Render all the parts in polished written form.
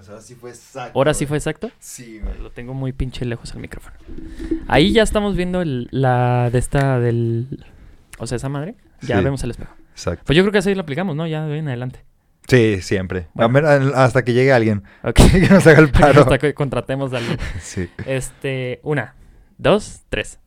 Pues ahora sí fue exacto. ¿Ahora sí fue exacto? Sí, güey. Lo tengo muy pinche lejos el micrófono. Ahí ya estamos viendo o sea, esa madre. Ya Sí. vemos el espejo. Exacto. Pues yo creo que así lo aplicamos, ¿no? Ya de en adelante. Sí, siempre. Bueno. Hasta que llegue alguien. Ok. Que nos haga el paro. Hasta que contratemos a alguien. Sí. 1, 2, 3.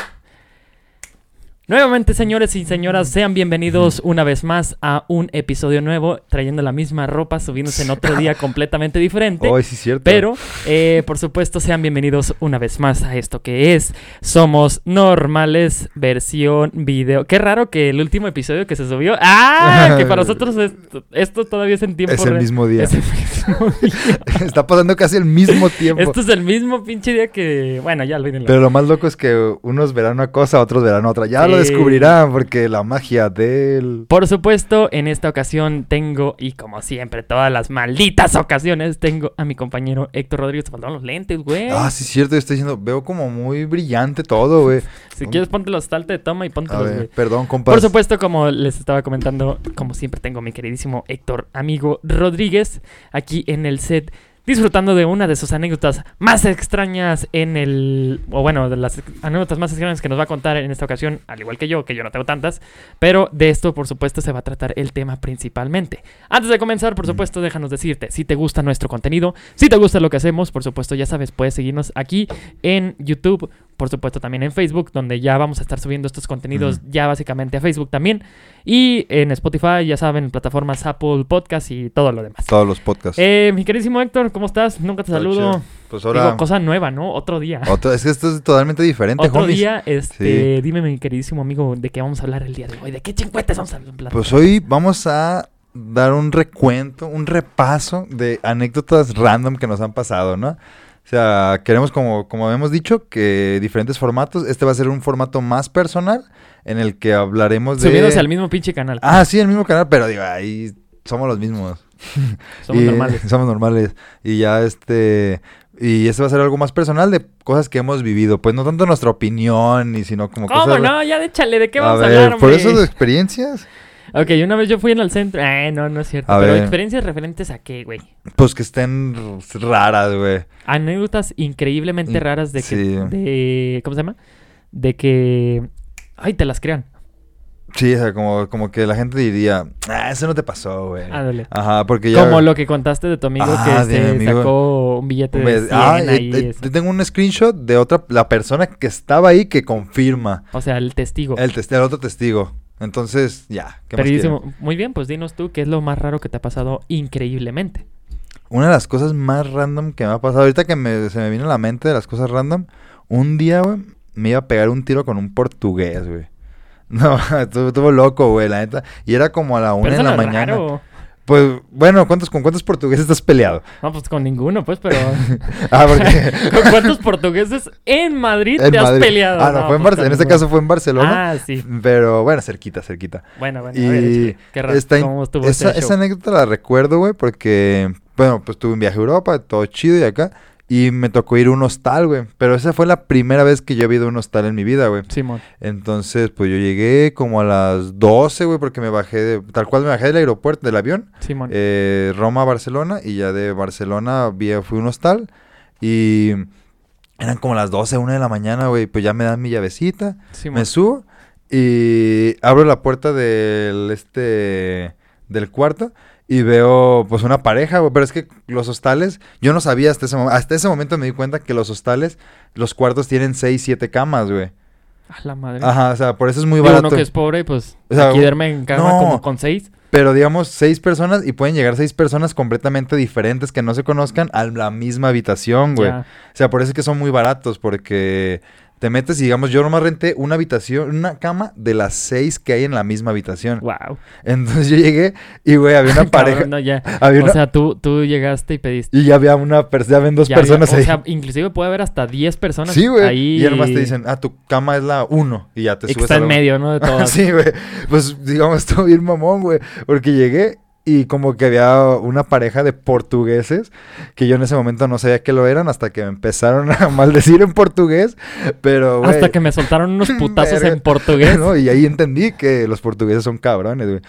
Nuevamente, señores y señoras, sean bienvenidos una vez más a un episodio nuevo, trayendo la misma ropa, subiéndose en otro día completamente diferente. Oh, sí, es cierto. Pero, por supuesto, sean bienvenidos una vez más a esto que es Somos Normales, versión video. Qué raro que el último episodio que se subió... ¡Ah! Que para nosotros esto todavía es en tiempo Es el real. mismo día. Es el mismo día. Está pasando casi el mismo tiempo. Esto es el mismo pinche día que... Bueno, ya olvídenlo. Pero lo más loco es que unos verán una cosa, otros verán otra. Ya lo descubrirán porque la magia del... Por supuesto, en esta ocasión tengo, y como siempre, todas las malditas ocasiones, tengo a mi compañero Héctor Rodríguez. Te faltaron los lentes, güey. Ah, sí, es cierto. Yo estoy diciendo, veo como muy brillante todo, güey. Si quieres, ponte los salte de toma y ponte A los, ver, güey. perdón, compas. Por supuesto, como les estaba comentando, como siempre tengo a mi queridísimo Héctor, amigo Rodríguez, aquí en el set, disfrutando de una de sus anécdotas más extrañas de las anécdotas más extrañas que nos va a contar en esta ocasión, al igual que yo no tengo tantas, pero de esto, por supuesto, se va a tratar el tema principalmente. Antes de comenzar, por supuesto, déjanos decirte, si te gusta nuestro contenido, si te gusta lo que hacemos, por supuesto, ya sabes, puedes seguirnos aquí en YouTube, por supuesto, también en Facebook, donde ya vamos a estar subiendo estos contenidos ya básicamente a Facebook también, y en Spotify, ya saben, plataformas Apple Podcast y todo lo demás. Todos los podcasts. Mi queridísimo Héctor, ¿cómo estás? Nunca te Todo saludo. chido. Pues ahora... Digo, cosa nueva, ¿no? Otro día. Es que esto es totalmente diferente, Otro homies. día, Sí. dime, mi queridísimo amigo, ¿de qué vamos a hablar el día de hoy? ¿De qué chingüetes vamos a hablar? Pues hoy vamos a dar un recuento, un repaso de anécdotas random que nos han pasado, ¿no? O sea, queremos, como habíamos dicho, que diferentes formatos. Este va a ser un formato más personal en el que hablaremos de... Subiéndose al mismo pinche canal. Ah, sí, el mismo canal, pero digo, ahí somos los mismos. Somos normales. Somos normales. Y ya y este va a ser algo más personal de cosas que hemos vivido. Pues no tanto nuestra opinión, sino como ¿Cómo cosas... no? Ya déchale, ¿de qué vamos a ver, hablar, por hombre? eso de experiencias... Ok, una vez yo fui en el centro... no es cierto. A Pero ver. experiencias referentes a qué, güey. Pues que estén raras, güey. Anécdotas increíblemente raras de que... Sí. ¿Cómo se llama? De que... Ay, te las crean. Sí, o sea, como que la gente diría, eso no te pasó, güey. Ándale. Ajá, porque ya... Como lo que contaste de tu amigo de mi que amigo. sacó un billete de 100 ahí. Yo tengo un screenshot de la persona que estaba ahí que confirma. O sea, el testigo. El otro testigo. Entonces, ya, ¿qué más Peridísimo. quieren? Muy bien, pues dinos tú qué es lo más raro que te ha pasado increíblemente. Una de las cosas más random que me ha pasado, ahorita que se me vino a la mente de las cosas random, un día, güey, me iba a pegar un tiro con un portugués, güey. No, estuvo loco, güey, la neta. Y era como a la 1 de la mañana. Raro. Pues, bueno, ¿con cuántos portugueses estás peleado? No, pues con ninguno, pues, pero... Porque... ¿Con cuántos portugueses en Madrid En te has Madrid. peleado? Ah, no, fue en pues, Barcelona. En con este ninguno. caso fue en Barcelona. Ah, sí. Pero, bueno, cerquita. Bueno, a ver, Y échale. Qué raro. ¿Cómo estuvo ese show? esa anécdota la recuerdo, güey, porque, bueno, pues tuve un viaje a Europa, todo chido y acá. Y me tocó ir a un hostal, güey. Pero esa fue la primera vez que yo he ido a un hostal en mi vida, güey. Simón. Entonces, pues yo llegué como a las 12, güey, porque me bajé tal cual me bajé del aeropuerto, del avión. Simón. Roma a Barcelona. Y ya de Barcelona fui a un hostal. Y eran como las 12, 1 de la mañana, güey. Pues ya me dan mi llavecita. Simón. Me subo y abro la puerta del cuarto y veo pues una pareja, güey, pero es que los hostales, yo no sabía hasta ese momento me di cuenta que los hostales, los cuartos tienen 6, 7 camas, güey. A la madre. Ajá, o sea, por eso es muy Digo, barato. uno que es pobre, pues, O sea, aquí duerme en cama no. como con 6. Pero digamos 6 personas y pueden llegar 6 personas completamente diferentes que no se conozcan a la misma habitación, güey. Ya. O sea, por eso es que son muy baratos, porque te metes y digamos, yo nomás renté una habitación, una cama de las 6 que hay en la misma habitación. Wow. Entonces yo llegué y, güey, había una pareja. Cabrón, no, ya. Había O sea, tú llegaste y pediste. Y ya había ya ven dos Ya personas había- ahí. O sea, inclusive puede haber hasta 10 personas Sí, güey. ahí. Y ya nomás te dicen, tu cama es la 1. Y ya te Y que subes está a en la medio, ¿no? De todas. Sí, güey. Pues, digamos, estuvo bien mamón, güey. Porque llegué y como que había una pareja de portugueses que yo en ese momento no sabía que lo eran hasta que me empezaron a maldecir en portugués, pero güey, Hasta que me soltaron unos putazos verga. en portugués. ¿no? Y ahí entendí que los portugueses son cabrones, güey.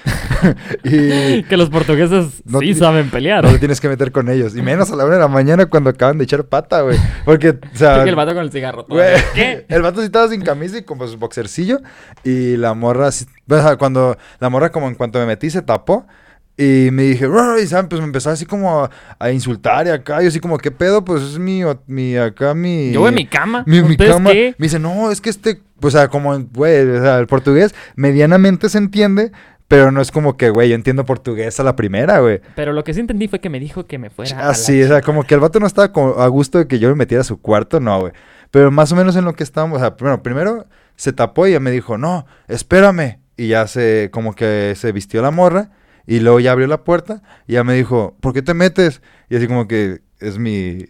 Y Que los portugueses No sí te- saben pelear. no te tienes que meter con ellos. Y menos a la 1 de la mañana cuando acaban de echar pata, güey. Porque, o sea, Y el vato con el cigarro. güey, todavía. ¿Qué? el vato sí estaba sin camisa y como su boxercillo. Y la morra, o sea, cuando la morra como en cuanto me metí se tapó. Y me dije, "Ruh", y ¿saben? Pues me empezó así como a insultar y acá. Yo así como, ¿qué pedo? Pues es mi acá mi... Yo en mi cama. Mi ¿Ustedes cama. qué? Me dice, no, es que o sea, como, güey, o sea, el portugués medianamente se entiende, pero no es como que, güey, yo entiendo portugués a la primera, güey. Pero lo que sí entendí fue que me dijo que me fuera a la Así, o sea, como que el vato no estaba a gusto de que yo me metiera a su cuarto, no, güey. Pero más o menos en lo que estábamos, o sea, bueno, primero se tapó y ya me dijo, no, espérame. Y ya como que se vistió la morra y luego ya abrió la puerta y ya me dijo, ¿por qué te metes? Y así como que es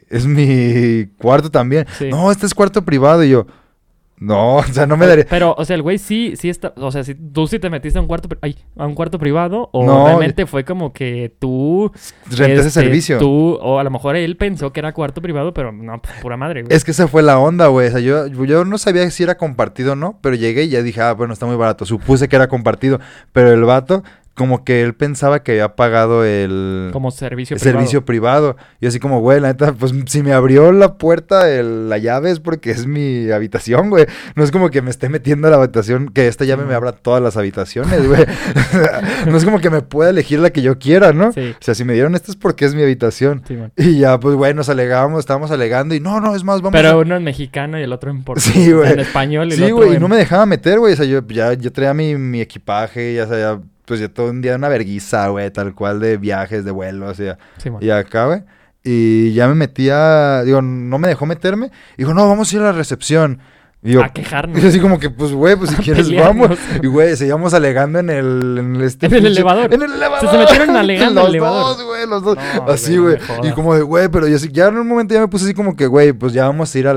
mi cuarto también. Sí. No, este es cuarto privado. Y yo, no, o sea, no me daría... Pero, o sea, el güey sí está... O sea, si tú sí te metiste a un cuarto... a un cuarto privado. O No, realmente fue como que tú... Renté ese servicio. O a lo mejor él pensó que era cuarto privado, pero no, pues, pura madre, güey. Es que esa fue la onda, güey. O sea, yo no sabía si era compartido o no, pero llegué y ya dije, bueno, está muy barato. Supuse que era compartido, pero el vato, como que él pensaba que había pagado el Como servicio el privado. servicio privado. Y así como, güey, la neta, pues si me abrió la puerta, la llave es porque es mi habitación, güey. No es como que me esté metiendo a la habitación, que esta llave me abra todas las habitaciones, güey. No es como que me pueda elegir la que yo quiera, ¿no? Sí. O sea, si me dieron esta es porque es mi habitación. Sí, man. Y ya, pues, güey, estábamos alegando y no, es más, vamos Pero uno en mexicano y el otro en portugués. Sí, O sea, güey. en español y el Sí, otro güey, y en... no me dejaba meter, güey. O sea, yo traía mi equipaje, ya sabía, pues ya todo un día una verguiza, güey, tal cual de viajes, de vuelos, o sea, Sí, man. y acá, güey. Y ya me metía, digo, no me dejó meterme. Dijo, no, vamos a ir a la recepción. Y yo, A quejarnos. y así como que, pues, güey, pues si A quieres, pelearnos. vamos. Y, güey, seguíamos alegando en el En el pinche- elevador. En el elevador. Se metieron alegando en los el elevador. dos, güey, los dos. No, Así, güey, güey. no me jodas. Y como de, güey, pero yo sí, ya en un momento ya me puse así como que, güey, pues ya vamos a ir a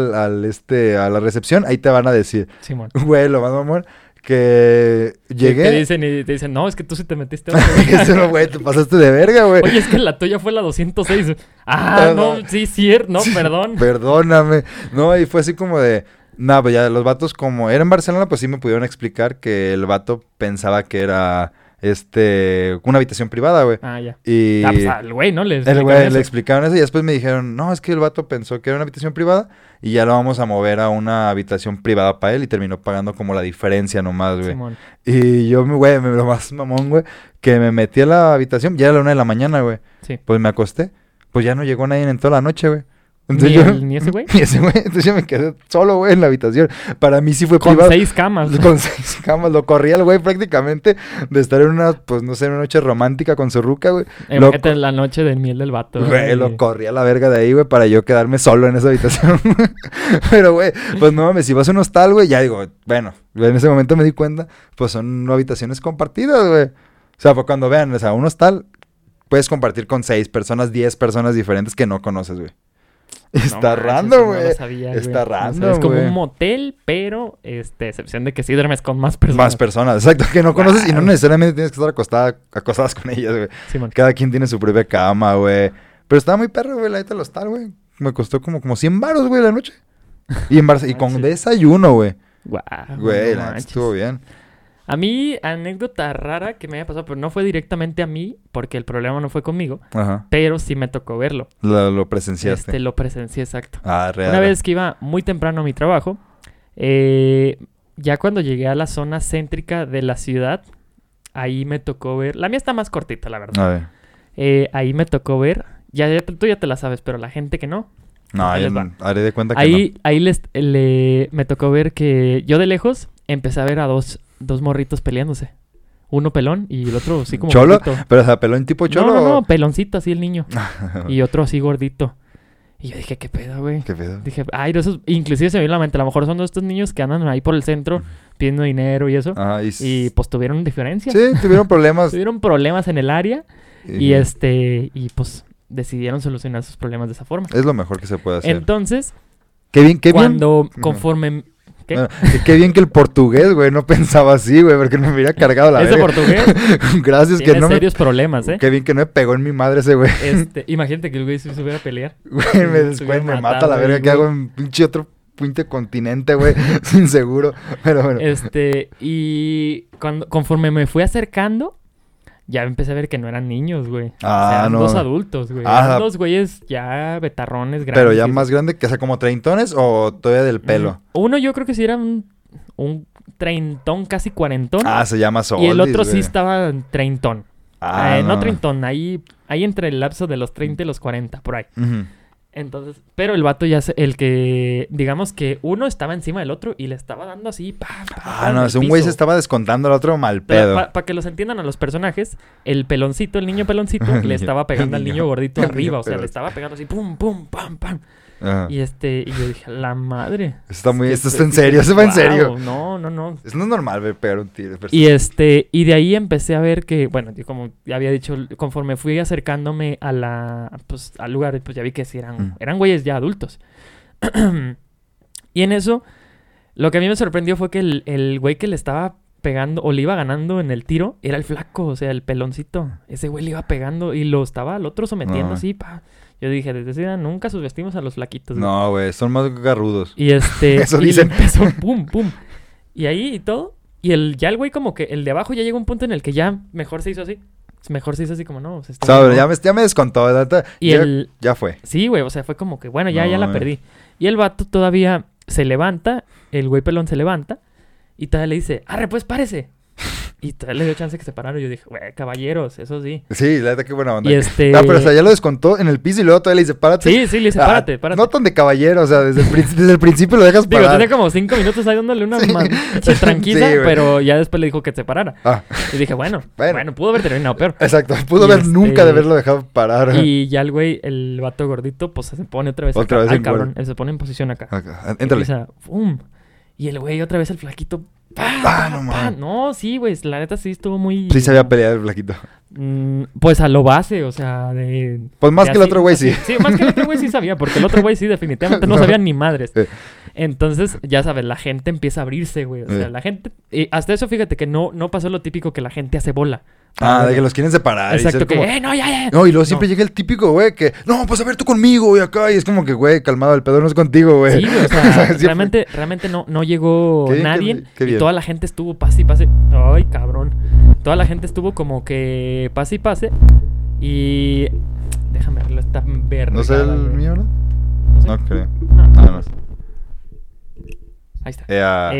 la recepción. Ahí te van a decir. Simón. Güey, lo más mamón, que llegué. Te dicen, no, es que tú sí te metiste. Eso, güey, te pasaste de verga, güey. Oye, es que la tuya fue la 206. Ah, no, sí, cierto. No, perdón. Perdóname. No, y fue así como de... Nah, pues ya los vatos como... Era en Barcelona, pues sí me pudieron explicar que el vato pensaba que era... una habitación privada, güey. Ah, ya. Y... Ah, pues al güey, ¿no? el güey le explicaron eso y después me dijeron... No, es que el vato pensó que era una habitación privada y ya lo vamos a mover a una habitación privada para él y terminó pagando como la diferencia nomás, güey. Simón. Y yo, güey, lo más mamón, güey, que me metí a la habitación, ya era la 1 de la mañana, güey. Sí. Pues me acosté. Pues ya no llegó nadie en toda la noche, güey. ¿Ni ese güey? Ni ese güey. Entonces yo me quedé solo, güey, en la habitación. Para mí sí fue Con privado. 6 camas. Con 6 camas. Lo corría el güey prácticamente de estar en una, pues no sé, una noche romántica con su ruca, güey. Imagínate la noche del miel del vato. Güey, lo corrí a la verga de ahí, güey, para yo quedarme solo en esa habitación. Pero, güey, pues no mames, si vas a un hostal, güey, ya digo, bueno, en ese momento me di cuenta, pues son habitaciones compartidas, güey. O sea, pues cuando vean, o sea, un hostal puedes compartir con 6 personas, 10 personas diferentes que no conoces, güey. Está No, random, eso güey. no lo sabía, güey. Está No random, sé, es como güey. un motel, pero excepción de que sí duermes con más personas. Más personas, exacto, que no conoces y no Wow. necesariamente tienes que estar acostadas con ellas, güey. Simón. Cada quien tiene su propia cama, güey. Pero estaba muy perro, güey, la neta del hostal, güey. Me costó como 100 varos, güey, la noche. Y y con Manches. desayuno, güey. Guau, Güey, no la neta manches. estuvo bien. A mí, anécdota rara que me haya pasado, pero no fue directamente a mí, porque el problema no fue conmigo, Ajá. pero sí me tocó verlo. Lo presenciaste. Lo presencié, exacto. Ah, real. Una vez que iba muy temprano a mi trabajo, ya cuando llegué a la zona céntrica de la ciudad, ahí me tocó ver... La mía está más cortita, la verdad. A ver. Ahí me tocó ver... tú ya te la sabes, pero la gente que no... No, ahí yo les va. haré de cuenta que Ahí me tocó ver que yo de lejos empecé a ver a dos morritos peleándose. Uno pelón y el otro así como ¿Cholo? gordito. no. Pero, o sea, pelón tipo cholo. No, peloncito así el niño. Y otro así gordito. Y yo dije, ¿qué pedo, güey? ¿Qué pedo? Dije, ay, esos... Inclusive se me vino a la mente, a lo mejor son de estos niños que andan ahí por el centro pidiendo dinero y eso. Ajá, Y pues tuvieron diferencias. Sí, tuvieron problemas. Tuvieron problemas en el área y pues decidieron solucionar sus problemas de esa forma. Es lo mejor que se puede hacer. Entonces, Qué bien. cuando, Ujú. conforme ¿Qué? Bueno, qué bien que el portugués, güey, no pensaba así, güey, porque no me hubiera cargado la ¿Ese verga. portugués? Gracias que Tiene no serios problemas, ¿eh? Qué bien que no me pegó en mi madre ese güey. Imagínate que el güey se subiera a pelear. Güey, Se hubiera me mata matado la verga el que güey. hago en pinche otro continente, güey, sin seguro. Pero bueno. Y conforme me fui acercando, ya empecé a ver que no eran niños, güey. O sea, Ah, eran no. dos adultos, güey. Ah. Eran dos güeyes ya betarrones grandes. Pero ya más grande, que sea como treintones o todavía del pelo. Uno yo creo que sí era un treintón, casi cuarentón. Ah, se llama Soldis, y el otro sí güey. estaba treintón. Ah, No treintón, ahí entre el lapso de los 30 y los 40, por ahí. Ujú. Entonces, pero el vato ya, el que, digamos que uno estaba encima del otro y le estaba dando así, Ah, no, un güey se estaba descontando al otro mal pedo. Para que los entiendan a los personajes, el peloncito, el niño peloncito, le estaba pegando al niño gordito el arriba. niño O sea, le pelón. estaba pegando así, pum, pum, pam, pam. Ajá. Y yo dije, la madre. Está muy, Es esto que- está en serio, eso va en wow, serio. No. Es no es normal, güey, pegar un tiro. pero Y sí. y de ahí empecé a ver que, bueno, yo como ya había dicho, conforme fui acercándome pues, al lugar, pues ya vi que sí eran güeyes ya adultos. Y en eso, lo que a mí me sorprendió fue que el güey que le estaba pegando o le iba ganando en el tiro era el flaco, o sea, el peloncito. Ese güey le iba pegando y lo estaba al otro sometiendo No. así, Yo dije, desde esa edad nunca subestimos a los flaquitos. güey. No, güey, son más garrudos. Y Eso y dicen. empezó pum, pum. Y ahí y todo. Y ya el güey como que el de abajo ya llegó a un punto en el que ya mejor se hizo así. Mejor se hizo así como, no, o sea, este güey Sabe, no. ya me descontó, neta. Y Ya fue. Sí, güey, o sea, fue como que, bueno, ya No, la perdí. Y el vato todavía se levanta, el güey pelón se levanta, y todavía le dice, arre, pues párese. Y todavía le dio chance que se parara. Y yo dije, güey, caballeros, eso sí. Sí, la neta, qué buena onda. Y Ah, pero o sea, ya lo descontó en el piso y luego todavía le dice, párate. Sí, le dice, párate. No tan de caballero, o sea, desde el principio lo dejas Digo, parar. tenía como 5 minutos ahí dándole una Sí. tranquila, Sí, güey. pero ya después le dijo que se parara. Ah, Y dije, bueno, pudo haber terminado peor. exacto. Pudo Y haber nunca de haberlo dejado parar. Y ya el güey, el vato gordito, pues se pone otra vez Otra acá. vez Ay, en cabrón, cuerda. él se pone en posición acá. Acá, éntrale. Empieza, ¡pum! Y el güey otra vez el flaquito. ¡Pa! Ah, no ¡pa! mames. No, sí, güey, la neta sí estuvo muy... Sí sabía pelear el flaquito. Pues a lo base, o sea, de... Pues más de que el así- otro güey, así- sí. Sí, más que el otro güey sí sabía, porque el otro güey sí definitivamente no No. sabía ni madres. Eh. Entonces, ya sabes, la gente empieza a abrirse, güey. O sea, la gente... Y hasta eso, fíjate que no pasó lo típico que la gente hace bola. Ah, de que los quieren separar. Exacto, y ser que... como... No, ya. No, y luego siempre llega el típico, güey, que... No, pues a ver, tú conmigo, y acá. Y es como que, güey, calmado, el pedo no es contigo, güey. Sí, güey, o sea, realmente no llegó Qué bien, nadie. qué Y bien. toda la gente estuvo pase y pase. Ay, cabrón. Toda la gente estuvo como que pase y pase. Y... Déjame verlo, está verde. ¿No sé el mío, no? No sé. No creo. Ah, Ah, no. Ahí está. Ah.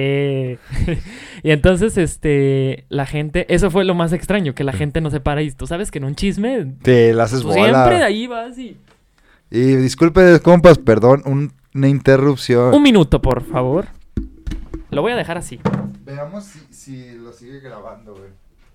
Y entonces, la gente... Eso fue lo más extraño, que la gente no se para. Y tú sabes que en un chisme... Te la haces tú bola. siempre de ahí vas y... Y disculpe, compas, perdón, una interrupción. 1 minuto, por favor. Lo voy a dejar así. Veamos si lo sigue grabando, güey.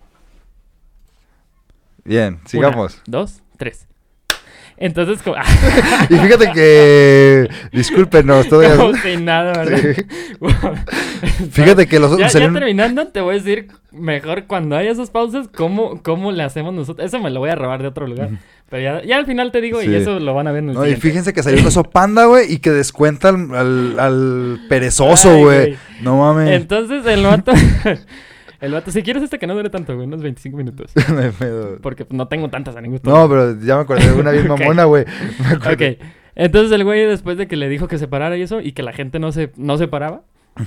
Bien, sigamos. 1, 2, 3. Entonces, como... Y fíjate que... Discúlpenos, todavía... Como si nada, ¿vale? Fíjate que los ya, otros ya salieron... terminando, te voy a decir mejor cuando haya esas pausas, cómo le hacemos nosotros. Eso me lo voy a robar de otro lugar. Pero ya al final te digo, Sí. y eso lo van a ver en el No, y siguiente. fíjense que salió un oso panda, güey, y que descuenta al perezoso, Ay, güey. güey. No mames. Entonces, el vato... El vato, si quieres que no dure tanto, güey, unos 25 minutos. No hay pedo. Porque no tengo tantas anécdotas. No, pero ya me acordé de una bien Ok. mamona, güey. Me acordé. Ok. Entonces el güey, después de que le dijo que se parara y eso, y que la gente no se paraba,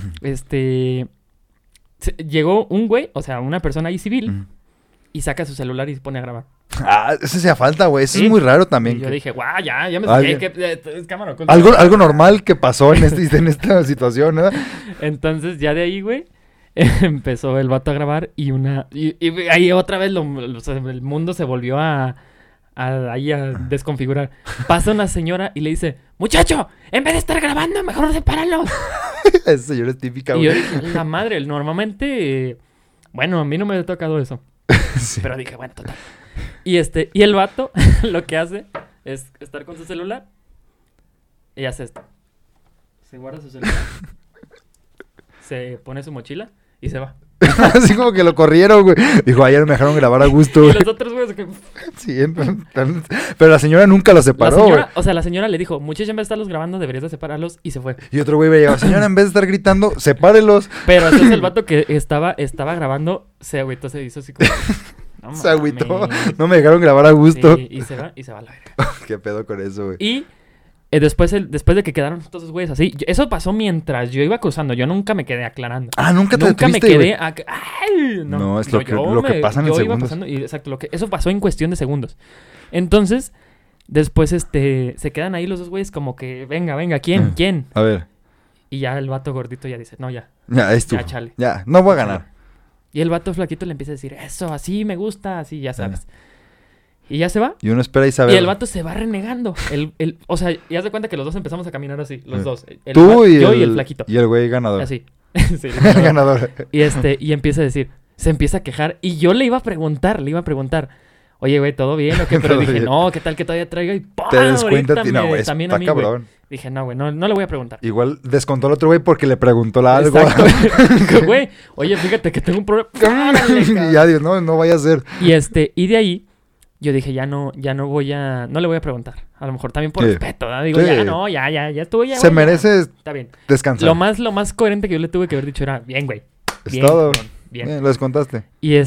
llegó un güey, o sea, una persona ahí civil, Ujú. y saca su celular y se pone a grabar. Ah, eso hacía falta, güey. Eso Sí. es muy raro también. Y yo que- dije, guau, ya me Alguien- saqué, es cámara oculta. Algo normal que pasó en esta situación, ¿no? Entonces, ya de ahí, güey, empezó el vato a grabar y ahí otra vez o sea, el mundo se volvió ahí a desconfigurar. Pasa una señora y le dice, muchacho, en vez de estar grabando, mejor sepáralo. Esa señora es típica, Y yo güey. dije, la madre, normalmente, bueno, a mí no me ha tocado eso. Sí. Pero dije, bueno, total. Y el vato lo que hace es estar con su celular y hace esto. Se guarda su celular, se pone su mochila y se va. Así como que lo corrieron, güey. Dijo, ayer me dejaron grabar a gusto, Y güey. los otros güeyes que... Sí, pero la señora nunca lo separó, güey. La señora le dijo, muchachos, en vez de estarlos grabando, deberías de separarlos, y se fue. Y otro güey me llegó, señora, en vez de estar gritando, sepárelos. Pero entonces el vato que estaba grabando, se agüitó, se hizo así como... No Se agüitó. mames. No me dejaron grabar a gusto. Sí, y se va a la verga. ¿Qué pedo con eso, güey? Y después de que quedaron todos esos güeyes así, eso pasó mientras yo iba cruzando. Yo nunca me quedé aclarando. Ah, nunca te Nunca me detuviste, quedé... güey. ¡Ay! No, es lo que pasa en yo iba segundos. pasando y exacto, eso pasó en cuestión de segundos. Entonces, después se quedan ahí los dos güeyes como que, venga, ¿quién? A ver, Y ya el vato gordito ya dice, no, ya. ya, es tú. Ya, chale. Ya, no voy a ganar. Y el vato flaquito le empieza a decir, eso, así me gusta, así, ya sabes. Y ya se va. Y uno espera y sabe. Y el vato se va renegando. O sea, ya se cuenta que los dos empezamos a caminar así, los dos. Tú Yo y el flaquito. Y el güey ganador. Así. Sí, El ganador. y empieza a decir, se empieza a quejar. Y yo le iba a preguntar, oye, güey, ¿todo bien o qué? Pero Todo dije, bien. no, ¿qué tal que todavía traiga? Y ¡pum! Te descuenta a ti, no, güey. También a Está mí, güey. cabrón. Dije, no, güey, no le voy a preguntar. Igual descontó al otro güey porque le preguntó algo. Exacto. Güey, oye, fíjate que tengo un problema. ¡Órale, Y cabrón! ya digo, no vaya a ser. Y de ahí, yo dije, no le voy a preguntar. A lo mejor también por Sí. respeto, ¿verdad? Digo, Sí. ya estuvo, ya. Se güey, ya. merece Está bien. descansar. Lo más coherente que yo le tuve que haber dicho era, bien, güey. Es Bien, todo. cabrón, bien. Lo descontaste.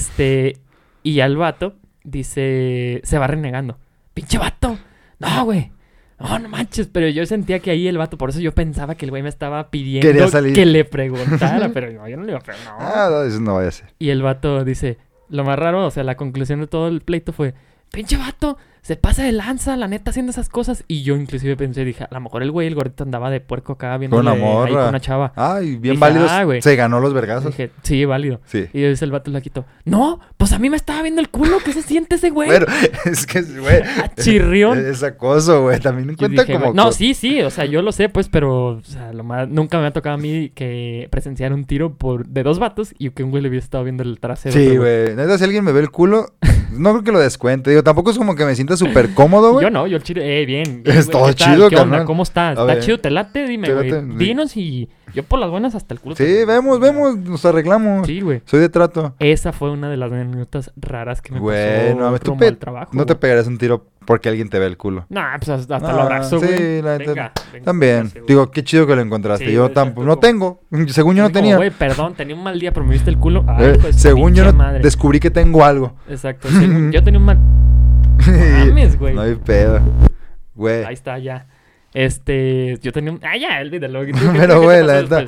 Y al vato dice, se va renegando. ¡Pinche vato! No, güey. No manches. Pero yo sentía que ahí el vato, por eso yo pensaba que el güey me estaba pidiendo Quería salir. que le preguntara. Pero no, yo no le iba a preguntar. No. No, eso no vaya a ser. Y el vato dice, lo más raro, o sea, la conclusión de todo el pleito fue, pinche vato, se pasa de lanza, la neta, haciendo esas cosas. Y yo inclusive pensé, dije, a lo mejor el güey, el gordito andaba de puerco acá viendo Con una ahí morra. con una chava. Ay, bien Dije, válidos. güey. Se ganó los vergazos. Dije, sí, válido. Sí. Y dice el vato laquito, no, pues a mí me estaba viendo el culo, ¿qué se siente ese güey? Bueno, es que, güey. Chirrión. Es acoso, güey. También Yo cuenta dije, como. güey, no, sí, o sea, yo lo sé, pues, pero, o sea, nunca me ha tocado a mí que presenciar un tiro de dos vatos y que un güey le hubiera estado viendo el trasero. Sí, güey. Neta, si alguien me ve el culo, no creo que lo descuente. Digo, tampoco es como que me sienta súper cómodo, güey. Yo no, yo el chile, bien. Es güey, todo ¿qué tal? chido, ¿Qué onda? carnal. ¿Cómo está? A ¿Está ver. chido? ¿Te late? Dime, Te güey. late, sí. Dinos y yo por las buenas hasta el culo. Sí, vemos, nos arreglamos. Sí, güey. Soy de trato. Esa fue una de las anécdotas raras que me Güey, pasó no, tú rumbo al trabajo. no te güey. pegarías un tiro porque alguien te ve el culo. Nah, pues hasta Ah, lo abrazo, güey. sí, la neta, Venga, También. gracias, güey. Digo, qué chido que lo encontraste. Sí, Yo exacto, tampoco. No como- tengo. Según yo no Así como, tenía. Güey, perdón, tenía un mal día, pero me viste el culo. Ay, hijo de su Según yo pinche no madre. descubrí que tengo algo. Exacto. Yo tenía un mal... mames, güey. No hay pedo. Güey. Ahí está, ya. Yo tenía un... Ah, ya, olvídalo. Pero, güey, la neta,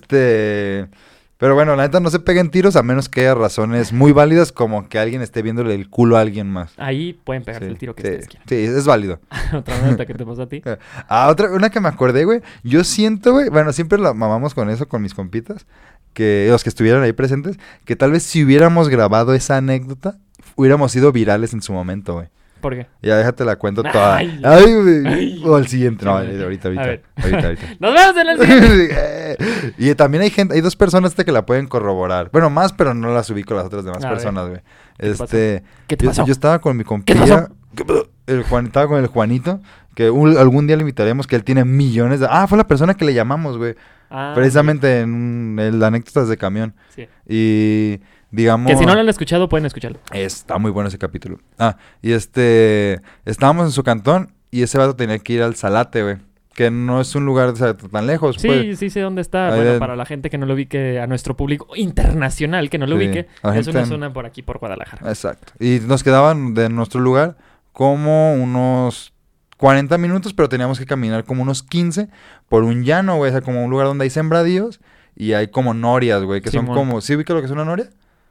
Pero bueno, la neta no se peguen tiros a menos que haya razones muy válidas como que alguien esté viéndole el culo a alguien más. Ahí pueden pegarse Sí, el tiro que sí, ustedes quieran. sí, es válido. Otra anécdota que te pasó a ti. Una que me acordé, güey. Yo siento, güey, bueno, siempre la mamamos con eso, con mis compitas, que los que estuvieran ahí presentes, que tal vez si hubiéramos grabado esa anécdota, hubiéramos sido virales en su momento, güey. ¿Por qué? Ya déjate la cuento toda. Ay. Ay, güey. Ay. O al siguiente. No, Sí, ahorita. a ver. Ahorita. ¡Nos vemos en el siguiente! Y también hay dos personas que la pueden corroborar. Bueno, más, pero no las ubico las otras demás A ver. personas, güey. ¿Qué te pasó? Yo estaba con mi ¿Qué compilla. Estaba con el Juanito, que algún día le invitaremos, que él tiene millones de... Ah, fue la persona que le llamamos, güey. Ah, Precisamente en el anécdotas de camión. sí. Y digamos... Que si no lo han escuchado, pueden escucharlo. Está muy bueno ese capítulo. Y estábamos en su cantón y ese vato tenía que ir al Salate, güey. Que no es un lugar, o sea, tan lejos. Sí, pues. sí sé dónde está. Ahí Bueno, en- para la gente que no lo ubique, a nuestro público internacional que no lo Sí, ubique, a la es gente una en- zona por aquí, por Guadalajara. Exacto. Y nos quedaban de nuestro lugar como unos 40 minutos, pero teníamos que caminar como unos 15 por un llano, güey. O sea, como un lugar donde hay sembradíos y hay como norias, güey, que son Simón. como... ¿Sí ubica lo que es una noria?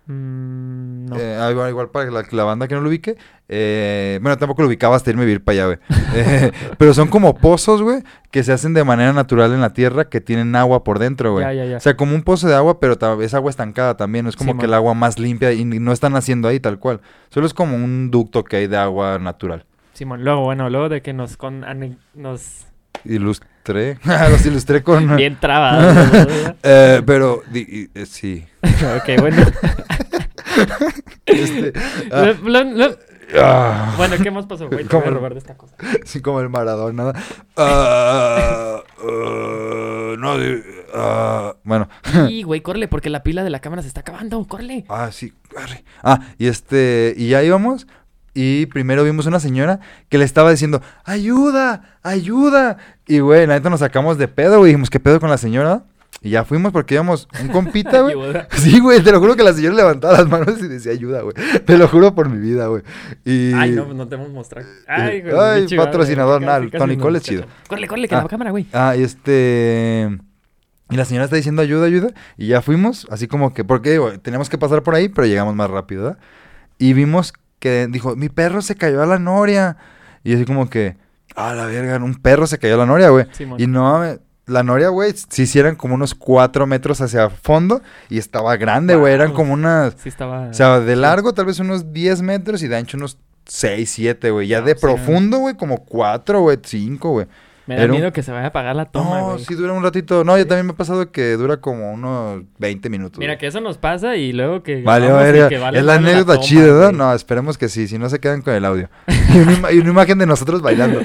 No. Igual para la banda que no lo ubique. Bueno, tampoco lo ubicaba hasta irme a vivir para allá, güey. Pero son como pozos, güey, que se hacen de manera natural en la tierra, que tienen agua por dentro, güey. Ya. O sea, como un pozo de agua, pero es agua estancada también. No es como Sí, que el agua más limpia y no están haciendo ahí tal cual. Solo es como un ducto que hay de agua natural. Simón, luego de que nos Ilustré. Los ilustré con... bien trabado. Pero, sí. Ok, bueno. Ah, ah, Bueno, ¿qué más pasó, güey? Te ¿Cómo? voy a robar de esta cosa. sí, como el Maradona. No, Bueno. Sí, güey, córrele, porque la pila de la cámara se está acabando, córrele. Sí, arre. Y ya íbamos. Y primero vimos una señora que le estaba diciendo, ¡ayuda! ¡Ayuda! Y, güey, la neta nos sacamos de pedo, güey. Dijimos, ¿qué pedo con la señora? Y ya fuimos porque íbamos un compita, güey. Sí, güey, te lo juro que la señora levantaba las manos y decía ayuda, güey. Te lo juro por mi vida, güey. Y... Ay, no te hemos mostrado. Ay, güey. Ay, patrocinador, Tony Cole es chido. Córrele, que la cámara, güey. Y la señora está diciendo ayuda, ayuda. Y ya fuimos, así como que, porque güey, teníamos que pasar por ahí, pero llegamos más rápido, ¿verdad? Y vimos que dijo, mi perro se cayó a la noria. Y así como que, la verga, un perro se cayó a la noria, güey. Sí, y no, la noria, güey, sí hicieran como unos 4 metros hacia fondo. Y estaba grande, güey, eran como unas... Sí estaba... O sea, de largo tal vez unos 10 metros y de ancho unos 6, 7, güey. Ya de profundo, güey, como 4, güey, 5, güey. Me da miedo que se vaya a apagar la toma, güey. No, sí dura un ratito. No, yo también me ha pasado que dura como unos 20 minutos. Mira, que eso nos pasa y luego que... Vale, es la anécdota chida, ¿verdad? Güey. No, esperemos que sí, si no se quedan con el audio. y una imagen de nosotros bailando.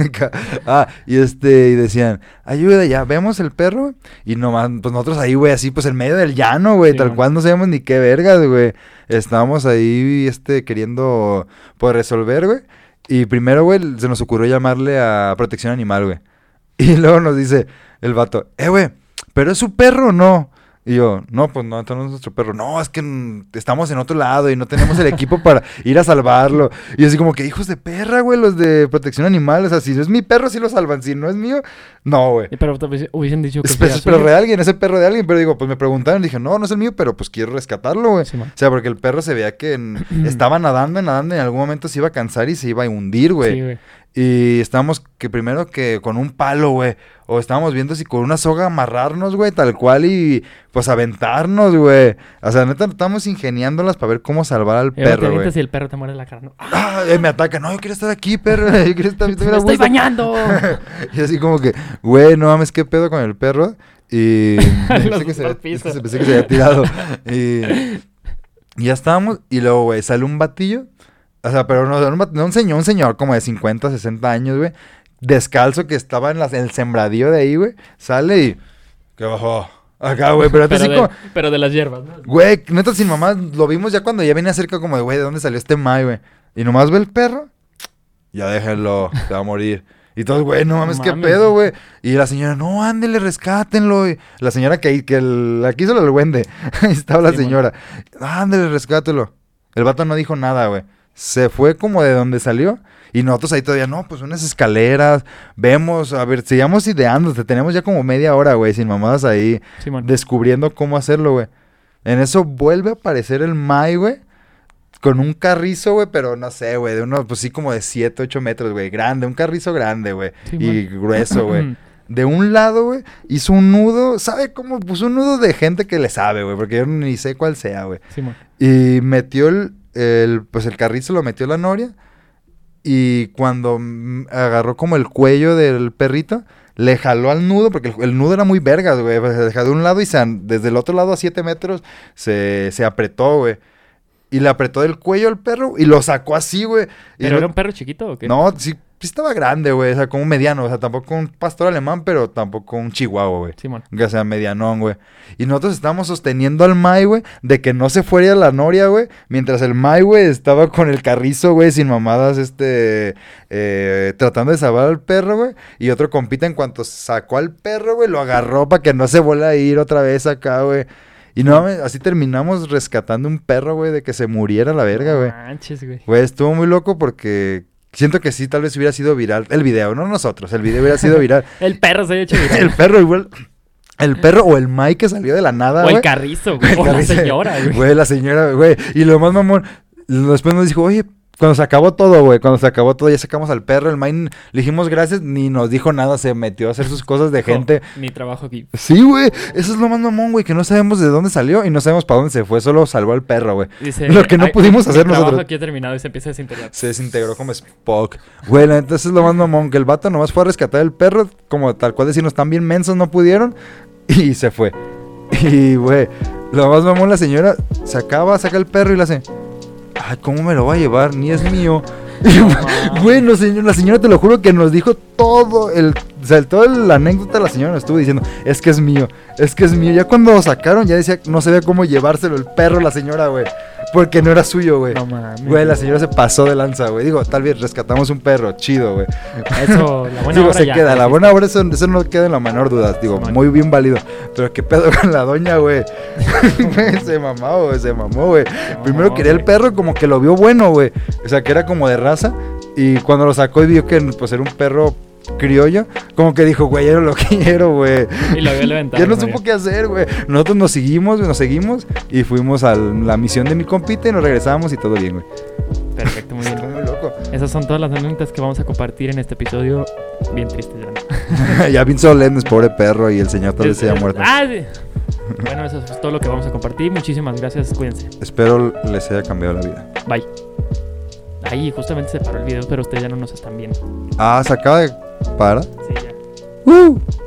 Y decían, ayuda, ya, vemos el perro. Y nomás, pues nosotros ahí, güey, así, pues en medio del llano, güey, sí, tal cual no sabemos ni qué vergas, güey. Estábamos ahí, queriendo, pues, resolver, güey. Y primero, güey, se nos ocurrió llamarle a Protección Animal, güey. Y luego nos dice el vato, güey, ¿pero es su perro o no? Y yo, no, pues no, entonces no es nuestro perro. No, es que estamos en otro lado y no tenemos el equipo para ir a salvarlo. Y así como que, hijos de perra, güey, los de Protección Animal. O sea, si es mi perro, sí lo salvan. Si no es mío, no, güey. Pero hubiesen dicho que es perro de alguien, ese perro de alguien. Pero digo, pues me preguntaron, dije, no es el mío, pero pues quiero rescatarlo, güey. Sí, o sea, porque el perro se veía que estaba nadando, y en algún momento se iba a cansar y se iba a hundir, güey. Sí, güey. Y estábamos que primero que con un palo, güey. O estábamos viendo si con una soga amarrarnos, güey, tal cual y pues aventarnos, güey. O sea, neta, estamos ingeniándolas para ver cómo salvar al perro, güey. Si el perro te muerde la cara, ¿no? Me ataca. No, yo quiero estar aquí, perro. Yo quiero estar... ¡Me estoy bañando! Y así como que, güey, no mames, ¿qué pedo con el perro? Y... pensé que se había tirado. Y ya estábamos. Y luego, güey, sale un batillo. O sea, pero no un señor como de 50, 60 años, güey. Descalzo que estaba en el sembradío de ahí, güey. Sale y... ¿Qué bajó? Acá, güey, pero de las hierbas, ¿no? Güey, neta, sin mamá, lo vimos ya cuando ya venía cerca como de, güey, ¿de dónde salió este May, güey? Y nomás ve el perro. Ya déjenlo, se va a morir. Y todos, güey, no mames, qué pedo, güey. Y la señora, no, ándele, rescátenlo. Y la señora que aquí hizo el duende. Ahí estaba la señora. Ándele, rescátelo. El vato no dijo nada, güey. Se fue como de donde salió. Y nosotros ahí todavía, no, pues unas escaleras. Vemos, a ver, sigamos ideando. Tenemos ya como media hora, güey, sin mamadas ahí. Sí, descubriendo cómo hacerlo, güey. En eso vuelve a aparecer el May, güey. Con un carrizo, güey, pero no sé, güey. De uno, pues sí, como de 7, 8 metros, güey. Grande, un carrizo grande, güey. Sí, y grueso, güey. De un lado, güey, hizo un nudo. ¿Sabe cómo? Pues un nudo de gente que le sabe, güey. Porque yo ni sé cuál sea, güey. Sí, y metió pues el carrizo lo metió la noria. Y cuando agarró como el cuello del perrito, le jaló al nudo, porque el nudo era muy vergas, güey. Se dejó de un lado y desde el otro lado a 7 metros se apretó, güey. Y le apretó del cuello al perro y lo sacó así, güey. ¿Pero era un perro chiquito o qué? No, sí estaba grande, güey. O sea, como un mediano. O sea, tampoco un pastor alemán, pero tampoco un chihuahua, güey. Sí, o sea, medianón, güey. Y nosotros estábamos sosteniendo al May, güey, de que no se fuera la noria, güey. Mientras el May, güey, estaba con el carrizo, güey, sin mamadas, tratando de salvar al perro, güey. Y otro compita, en cuanto sacó al perro, güey, lo agarró para que no se vuelva a ir otra vez acá, güey. Y no, así terminamos rescatando un perro, güey, de que se muriera la verga, güey. Manches, güey. Güey, estuvo muy loco porque siento que sí, tal vez hubiera sido viral. El video, no nosotros, el video hubiera sido viral. El perro se había hecho viral. El perro igual. El perro o el May que salió de la nada, güey. O el carrizo, güey. O la señora, güey. Güey, la señora, güey. Y lo más mamón, después nos dijo, oye, cuando se acabó todo, güey, ya sacamos al perro, el May, le dijimos gracias, ni nos dijo nada, se metió a hacer sus cosas de gente. Mi trabajo aquí. Sí, güey, eso es lo más mamón, güey, que no sabemos de dónde salió y no sabemos para dónde se fue, solo salvó al perro, güey. Lo que no pudimos hacer nosotros. Mi trabajo aquí ha terminado y se empieza a desintegrar. Se desintegró como Spock. Güey, entonces es lo más mamón, que el vato nomás fue a rescatar el perro, como tal cual decirnos, tan bien mensos, no pudieron, y se fue. Y, güey, lo más mamón, la señora saca el perro y le hace... Ay, ¿cómo me lo va a llevar? Ni es mío. Bueno, la señora te lo juro que nos dijo todo sea, toda la anécdota la señora nos estuvo diciendo, es que es mío. Ya cuando lo sacaron, ya decía, no sabía cómo llevárselo el perro la señora, güey. Porque no era suyo, güey. No mames. Güey, la señora se pasó de lanza, güey. Digo, tal vez rescatamos un perro, chido, güey. Eso, la buena Digo, obra se ya, queda, la dijiste. buena obra, eso no queda en la menor duda. Digo, Simón. muy bien válido. Pero qué pedo con la doña, güey. Se mamó, güey. Primero quería el perro, como que lo vio bueno, güey. O sea, que era como de raza. Y cuando lo sacó y vio que pues era un perro criollo, como que dijo, güey, ya no lo quiero, güey. Y lo había levantado. Ya no supo qué hacer, güey. Nosotros nos seguimos y fuimos a la misión de mi compita y nos regresamos y todo bien, güey. Perfecto, muy bien. Estuvo muy loco. Esas son todas las anécdotas que vamos a compartir en este episodio. Bien triste, ya. Ya bien solemnes, pobre perro, y el señor tal vez se haya muerto. Sí. Bueno, eso es todo lo que vamos a compartir. Muchísimas gracias, cuídense. Espero les haya cambiado la vida. Bye. Ahí justamente se paró el video, pero ustedes ya no nos están viendo. Ah, se acaba de parar. Sí, ya.